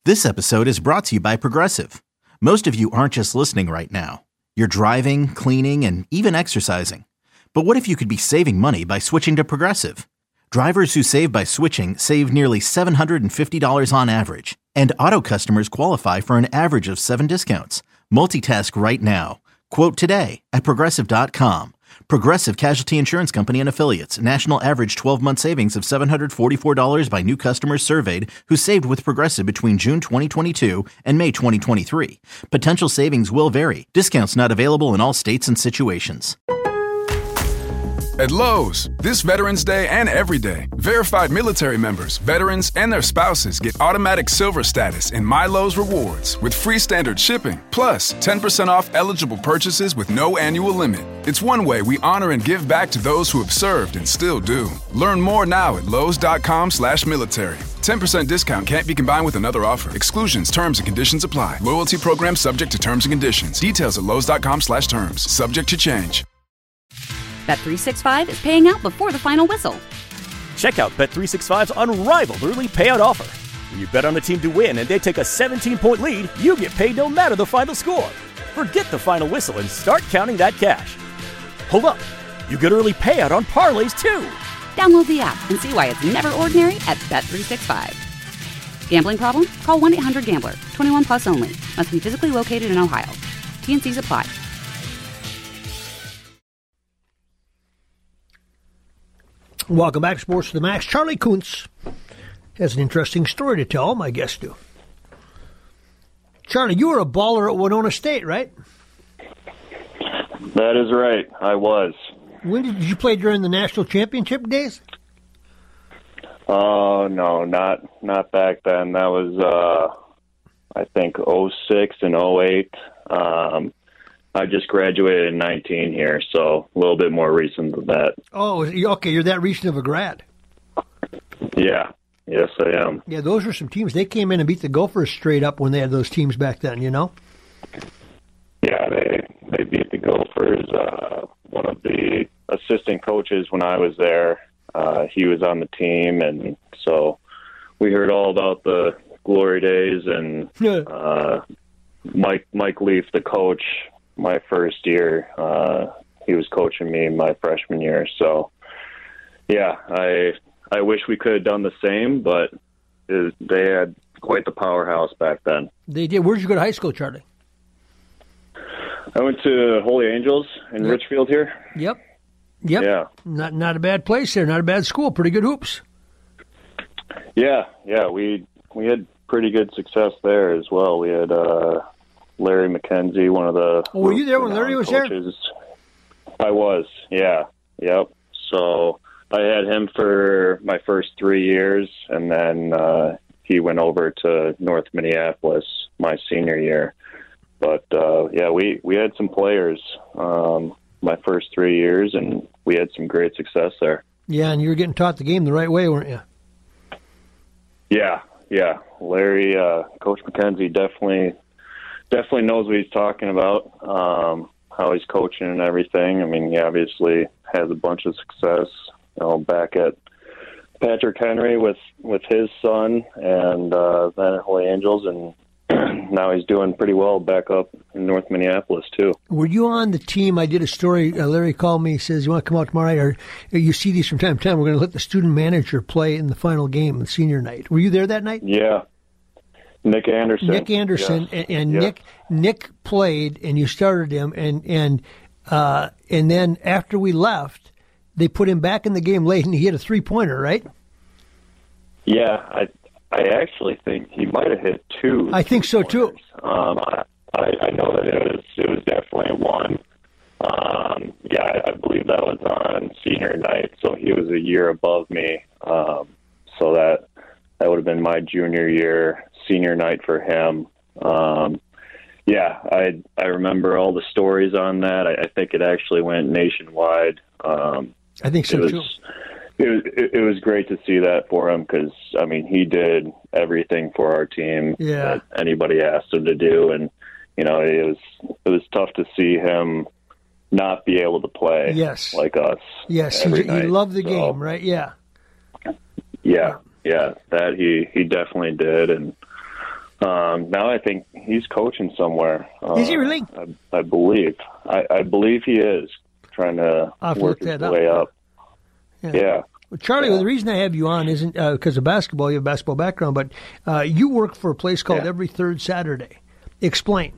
This episode is brought to you by Progressive. Most of you aren't just listening right now. You're driving, cleaning, and even exercising. But what if you could be saving money by switching to Progressive? Drivers who save by switching save nearly $750 on average. And auto customers qualify for an average of 7 discounts. Multitask right now. Quote today at Progressive.com. Progressive Casualty Insurance Company and Affiliates. National average 12-month savings of $744 by new customers surveyed who saved with Progressive between June 2022 and May 2023. Potential savings will vary. Discounts not available in all states and situations. At Lowe's, this Veterans Day and every day, verified military members, veterans, and their spouses get automatic silver status in My Lowe's Rewards with free standard shipping, plus 10% off eligible purchases with no annual limit. It's one way we honor and give back to those who have served and still do. Learn more now at lowes.com/military. 10% discount can't be combined with another offer. Exclusions, terms, and conditions apply. Loyalty program subject to terms and conditions. Details at lowes.com/terms. Subject to change. Bet365 is paying out before the final whistle. Check out Bet365's unrivaled early payout offer. When you bet on a team to win and they take a 17-point lead, you get paid no matter the final score. Forget the final whistle and start counting that cash. Hold up. You get early payout on parlays, too. Download the app and see why it's never ordinary at Bet365. Gambling problem? Call 1-800-GAMBLER. 21 plus only. Must be physically located in Ohio. T&Cs apply. Welcome back to Sports to the Max. Charlie Kuntz has an interesting story to tell, my guests do. Charlie, you were a baller at Winona State, right? That is right. I was. When did you play during the national championship days? Oh, no, not back then. That was, I think, 06 and 08. I just graduated in 19 here, so a little bit more recent than that. Oh, okay. You're that recent of a grad. Yeah. Yes, I am. Yeah, those were some teams. They came in and beat the Gophers straight up when they had those teams back then, you know? Yeah, they beat the Gophers. One of the assistant coaches when I was there, he was on the team, and so we heard all about the glory days, and Mike Leaf, the coach, my first year, he was coaching me my freshman year. So, yeah, I wish we could have done the same, but they had quite the powerhouse back then. They did. Where did you go to high school, Charlie? I went to Holy Angels in Richfield here. Yep. Yeah. Not a bad place there. Not a bad school. Pretty good hoops. Yeah. We had pretty good success there as well. We had Larry McKenzie, one of the... Oh, were you there when Larry was coaches. There? I was, yeah. Yep. So I had him for my first 3 years, and then he went over to North Minneapolis my senior year. But, yeah, we had some players my first 3 years, and we had some great success there. Yeah, and you were getting taught the game the right way, weren't you? Yeah. Larry, Coach McKenzie definitely knows what he's talking about, how he's coaching and everything. I mean, he obviously has a bunch of success, back at Patrick Henry with his son, and then at Holy Angels, and now he's doing pretty well back up in North Minneapolis, too. Were you on the team? I did a story. Larry called me. He says, you want to come out tomorrow night? Or you see these from time to time. We're going to let the student manager play in the final game on senior night. Were you there that night? Yeah. Nick Anderson. Yes. And yes. Nick played, and you started him, and then after we left, they put him back in the game late, and he hit a 3-pointer, right? Yeah, I actually think he might have hit 2. I think so too. I know that it was definitely one. Yeah, I believe that was on senior night, so he was a year above me. So that would have been my junior year, senior night for him. Yeah, I remember all the stories on that. I think it actually went nationwide. I think so too. It was great to see that for him because, I mean, he did everything for our team that anybody asked him to do. And, it was tough to see him not be able to play like us. Yes, he loved the game, right? Yeah. Yeah, that he definitely did. And, Now I think he's coaching somewhere. Is he really? I believe. I believe he is trying to work his way up. Yeah. Well, Charlie, the reason I have you on isn't because of basketball. You have a basketball background, but you work for a place called Every Third Saturday. Explain.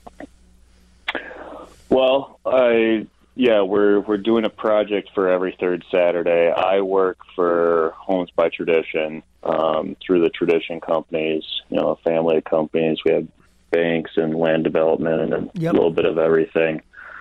Well, we're doing a project for Every Third Saturday. I work for Homes by Tradition through the Tradition companies, a family of companies. We have banks and land development and a little bit of everything.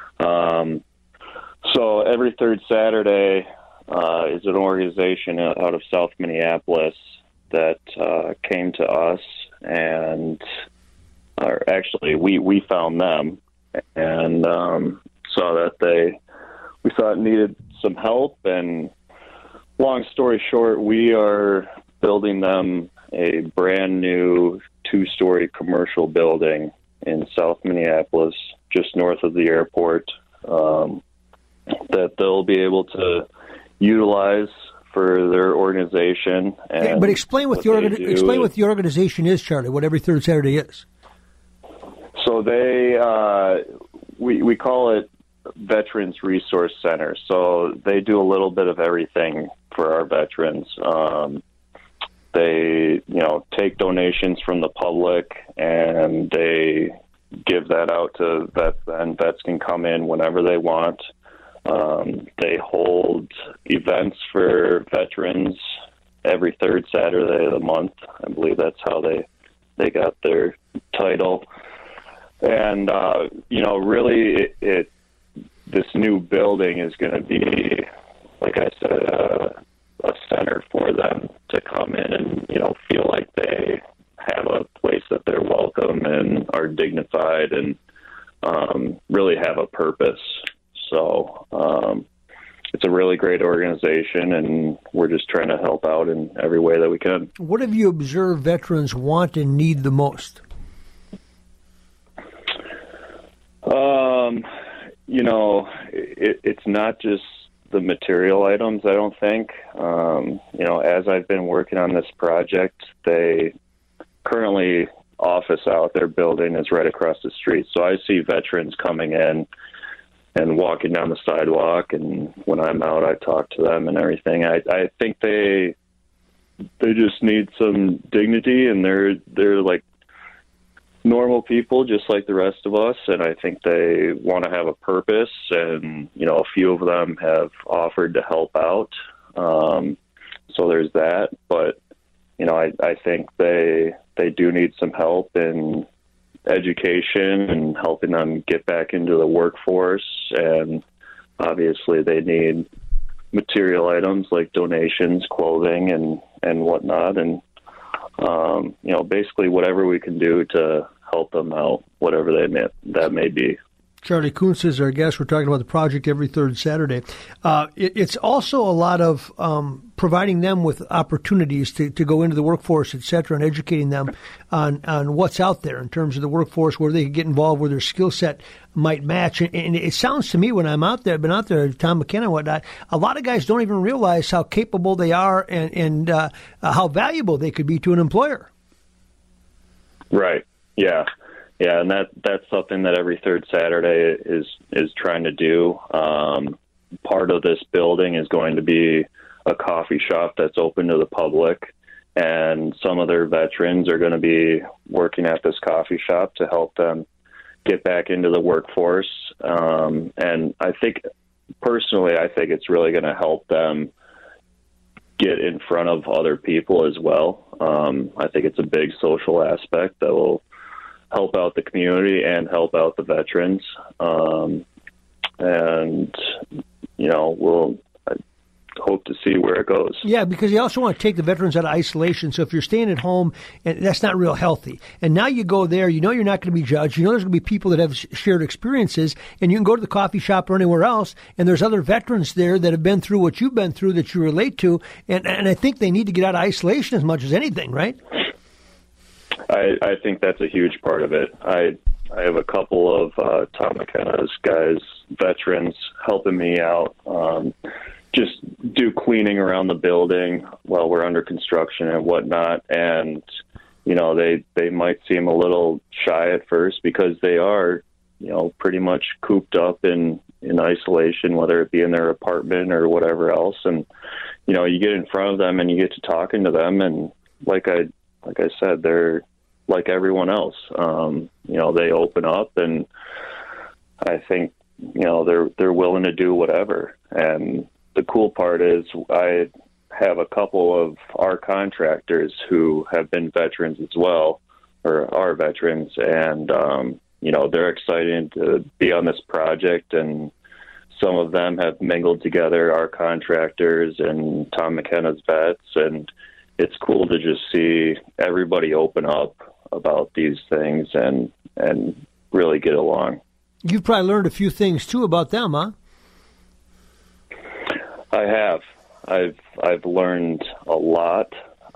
So Every Third Saturday is an organization out of South Minneapolis that came to us, and actually we found them and saw that we thought needed some help. And long story short, we are building them a brand new 2-story commercial building in South Minneapolis, just north of the airport, that they'll be able to utilize for their organization. And but explain what the organization is, Charlie. What Every Third Saturday is. So we call it Veterans Resource Center. So they do a little bit of everything for our veterans. They take donations from the public and they give that out to vets, and vets can come in whenever they want. They hold events for veterans every third Saturday of the month. I believe that's how they got their title. And, really this new building is going to be, like I said, a center for them to come in and, feel like they have a place that they're welcome and are dignified and really have a purpose. So it's a really great organization, and we're just trying to help out in every way that we can. What have you observed veterans want and need the most? It's not just the material items, I don't think. As I've been working on this project, they currently office out their building is right across the street. So I see veterans coming in and walking down the sidewalk, and when I'm out, I talk to them and everything. I think they just need some dignity, and they're like normal people just like the rest of us, and I think they want to have a purpose, and a few of them have offered to help out, so there's that. But I think they do need some help in education and helping them get back into the workforce, and obviously they need material items like donations, clothing, and whatnot, and basically whatever we can do to help them out, whatever that may be. Charlie Kuntz is our guest. We're talking about the project Every Third Saturday. It's also a lot of providing them with opportunities to go into the workforce, et cetera, and educating them on what's out there in terms of the workforce, where they can get involved, where their skill set might match. And it sounds to me, when I'm out there, been out there, Tom McKenna and whatnot, a lot of guys don't even realize how capable they are and how valuable they could be to an employer. Right. Yeah. Yeah, and that's something that Every Third Saturday is trying to do. Part of this building is going to be a coffee shop that's open to the public, and some of their veterans are going to be working at this coffee shop to help them get back into the workforce. And I think, personally, it's really going to help them get in front of other people as well. I think it's a big social aspect that will help out the community and help out the veterans. We'll hope to see where it goes. Yeah, because you also want to take the veterans out of isolation. So if you're staying at home, and that's not real healthy. And now you go there, you're not going to be judged. There's going to be people that have shared experiences, and you can go to the coffee shop or anywhere else, and there's other veterans there that have been through what you've been through that you relate to. And I think they need to get out of isolation as much as anything, right? I think that's a huge part of it. I have a couple of Tom McKenna's guys, veterans, helping me out, just do cleaning around the building while we're under construction and whatnot. And, they might seem a little shy at first because they are, pretty much cooped up in isolation, whether it be in their apartment or whatever else. And, you get in front of them and you get to talking to them. And like I said, they're like everyone else. They open up, and I think, they're willing to do whatever. And the cool part is I have a couple of our contractors who have been veterans as well, or are veterans, and they're excited to be on this project, and some of them have mingled together, our contractors and Tom McKenna's vets, and it's cool to just see everybody open up about these things and really get along. You've probably learned a few things too about them, huh? I have. I've learned a lot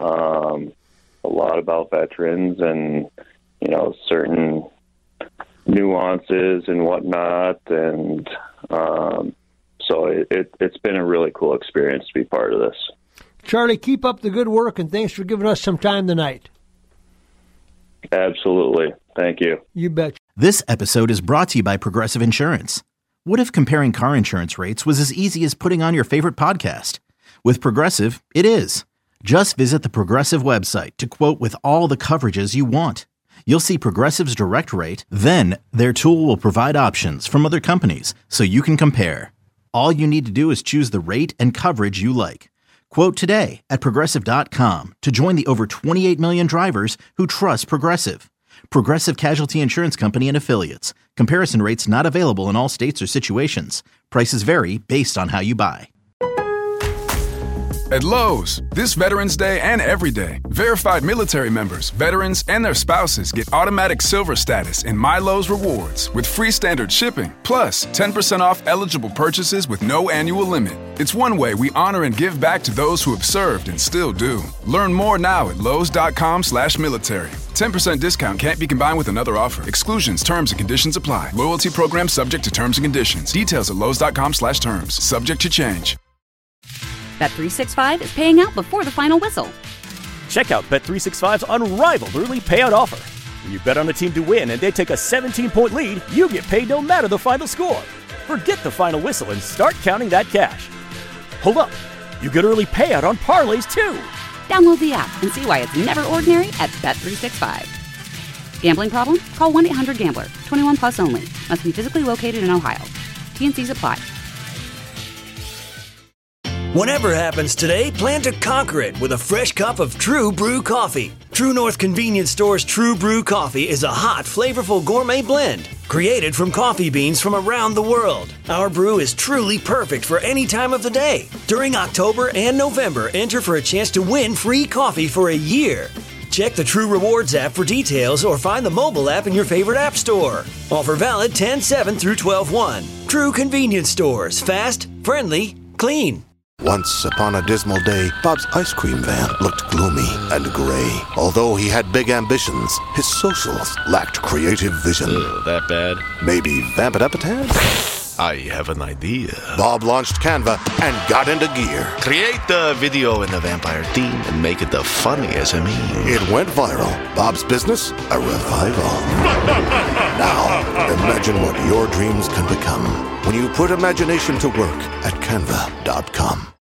about veterans and, certain nuances and whatnot. And so it's been a really cool experience to be part of this. Charlie, keep up the good work, and thanks for giving us some time tonight. Absolutely. Thank you. You bet. This episode is brought to you by Progressive Insurance. What if comparing car insurance rates was as easy as putting on your favorite podcast? With Progressive, it is. Just visit the Progressive website to quote with all the coverages you want. You'll see Progressive's direct rate, then their tool will provide options from other companies so you can compare. All you need to do is choose the rate and coverage you like. Quote today at Progressive.com to join the over 28 million drivers who trust Progressive. Progressive Casualty Insurance Company and Affiliates. Comparison rates not available in all states or situations. Prices vary based on how you buy. At Lowe's, this Veterans Day and every day, verified military members, veterans, and their spouses get automatic silver status in My Lowe's Rewards with free standard shipping, plus 10% off eligible purchases with no annual limit. It's one way we honor and give back to those who have served and still do. Learn more now at Lowes.com/military. 10% discount can't be combined with another offer. Exclusions, terms, and conditions apply. Loyalty program subject to terms and conditions. Details at Lowes.com/terms. Subject to change. Bet365 is paying out before the final whistle. Check out Bet365's unrivaled early payout offer. When you bet on a team to win and they take a 17-point lead, you get paid no matter the final score. Forget the final whistle and start counting that cash. Hold up. You get early payout on parlays, too. Download the app and see why it's never ordinary at Bet365. Gambling problem? Call 1-800-GAMBLER. 21 plus only. Must be physically located in Ohio. T&Cs apply. Whatever happens today, plan to conquer it with a fresh cup of True Brew coffee. True North Convenience Store's True Brew coffee is a hot, flavorful gourmet blend created from coffee beans from around the world. Our brew is truly perfect for any time of the day. During October and November, enter for a chance to win free coffee for a year. Check the True Rewards app for details or find the mobile app in your favorite app store. Offer valid 10/7 through 12/1. True Convenience Stores. Fast, friendly, clean. Once upon a dismal day, Bob's ice cream van looked gloomy and gray. Although he had big ambitions, his socials lacked creative vision. That bad? Maybe vamp it up a tad? I have an idea. Bob launched Canva and got into gear. Create the video in the vampire theme and make it the funniest SME. It went viral. Bob's business, a revival. Now, imagine what your dreams can become when you put imagination to work at Canva.com.